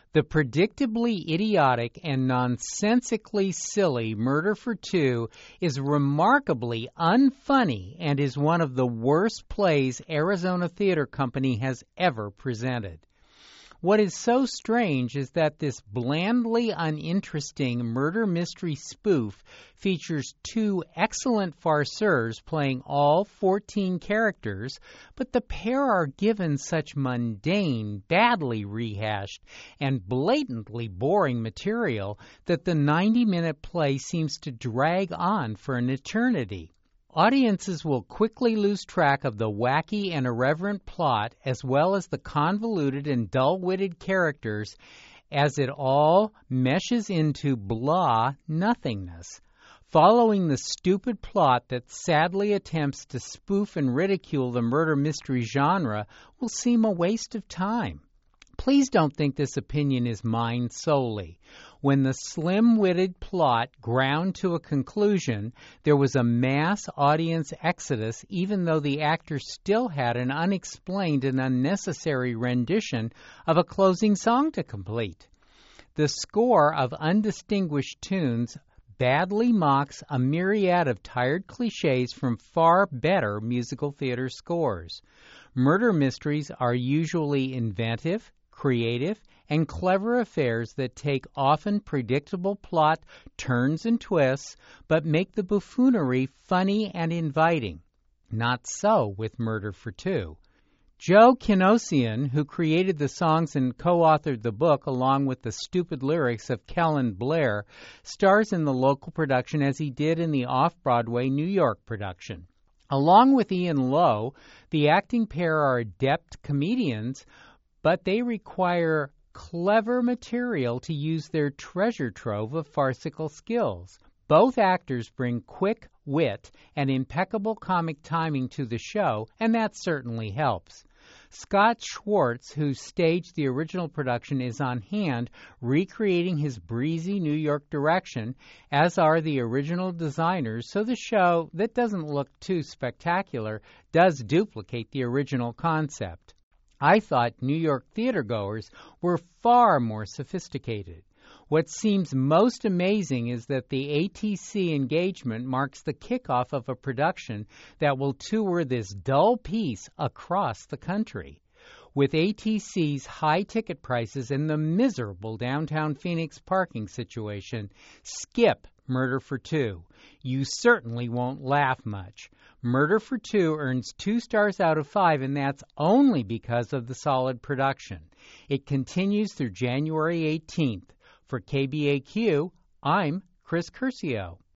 The predictably idiotic and nonsensically silly Murder for Two is remarkably unfunny and is one of the worst plays Arizona Theater Company has ever presented. What is so strange is that this blandly uninteresting murder mystery spoof features two excellent farceurs playing all 14 characters, but the pair are given such mundane, badly rehashed, and blatantly boring material that the 90-minute play seems to drag on for an eternity. Audiences will quickly lose track of the wacky and irreverent plot as well as the convoluted and dull-witted characters as it all meshes into blah nothingness. Following the stupid plot that sadly attempts to spoof and ridicule the murder mystery genre will seem a waste of time. Please don't think this opinion is mine solely. When the slim-witted plot ground to a conclusion, there was a mass audience exodus even though the actor still had an unexplained and unnecessary rendition of a closing song to complete. The score of undistinguished tunes badly mocks a myriad of tired cliches from far better musical theater scores. Murder mysteries are usually inventive, creative, and clever affairs that take often predictable plot turns and twists, but make the buffoonery funny and inviting. Not so with Murder for Two. Joe Kinosian, who created the songs and co-authored the book along with the stupid lyrics of Kellen Blair, stars in the local production as he did in the off-Broadway New York production. Along with Ian Lowe, the acting pair are adept comedians, but they require clever material to use their treasure trove of farcical skills. Both actors bring quick wit and impeccable comic timing to the show, and that certainly helps. Scott Schwartz, who staged the original production, is on hand recreating his breezy New York direction, as are the original designers, so the show, that doesn't look too spectacular, does duplicate the original concept. I thought New York theatergoers were far more sophisticated. What seems most amazing is that the ATC engagement marks the kickoff of a production that will tour this dull piece across the country. With ATC's high ticket prices and the miserable downtown Phoenix parking situation, skip Murder for Two. You certainly won't laugh much. Murder for Two earns 2 stars out of 5, and that's only because of the solid production. It continues through January 18th. For KBAQ, I'm Chris Curcio.